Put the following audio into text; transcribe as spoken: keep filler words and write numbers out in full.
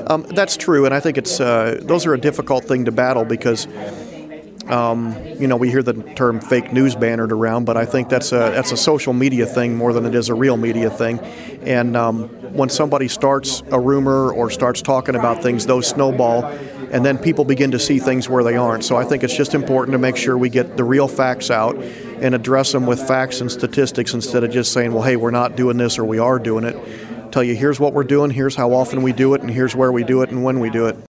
Um, that's true, and I think it's uh, those are a difficult thing to battle because um, you know we hear the term fake news bannered around, but I think that's a that's a social media thing more than it is a real media thing. And um, when somebody starts a rumor or starts talking about things, those snowball, and then people begin to see things where they aren't. So I think it's just important to make sure we get the real facts out and address them with facts and statistics instead of just saying, well, hey, we're not doing this or we are doing it. Tell you, here's what we're doing, here's how often we do it, and here's where we do it and when we do it.